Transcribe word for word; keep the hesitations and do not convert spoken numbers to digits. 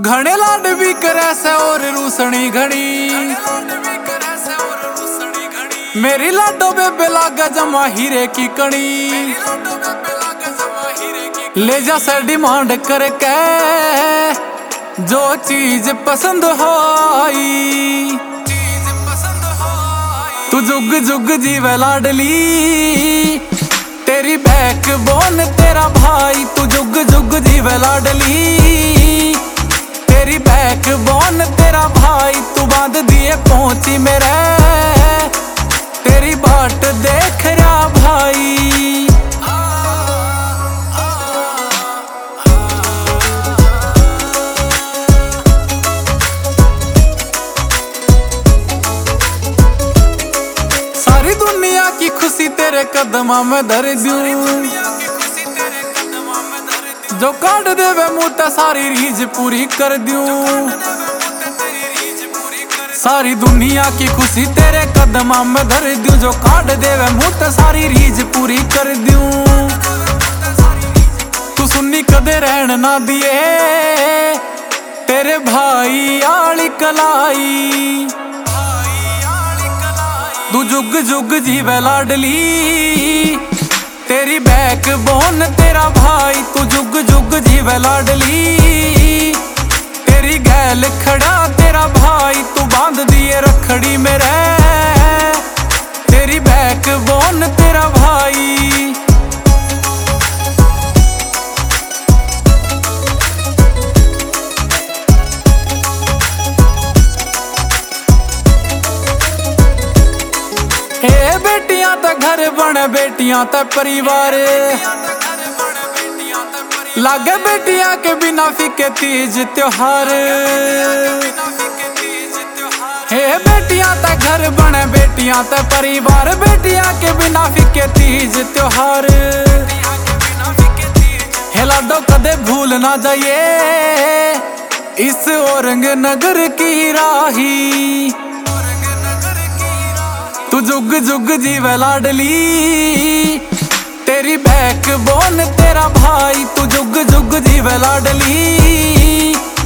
घणे लाड भी करे से और रूसणी घड़ी, मेरी लाडो बेबे लागे जमा हीरे की कणी। ले जा से डिमांड करके जो चीज पसंद हो आई, तू जुग जुग जीवे लाडली तेरी बैक बोन तेरा भाई, तू जुग जुग जीवे लाडली तेरी बैक बोन तेरा भाई। तू बांध दिए पहुंची मेरे तेरी बाट देख रहा भाई। सारी दुनिया की खुशी तेरे कदमा में धर दूं, जो काट देवे मुँह ते सारी रीझ पूरी कर दूं। सारी दुनिया की खुशी तेरे कदमा में धर दूं, जो काट देवे मुँह ते सारी रीझ पूरी कर दूं। तू सुन्नी कदे रहन ना दिए तेरे भाई आली कलाई, तू जुग जुग जीवे लाडली तेरी बैक बोन तेरा भाई, तू जुग जुग जीवे लाडली तेरी गैल खड़ा तेरा भाई। तू बांध दिए रखड़ी मेरे तेरी बैक बोन तेरा भाई। हे बेटियां ते घर बने बेटियां ते परिवार, लागे बेटियां के बिना फीके तीज त्योहार। हे बेटियां ते घर बने बेटियां ते परिवार, बेटियां के बिना फीके तीज त्योहार। हे लाडो कदे भूल ना जाइए इस औरंग नगर की राही, तू जुग जुग जीवे लाडली तेरी बैक बोन तेरा भाई, तू जुग जुग जीवे लाडली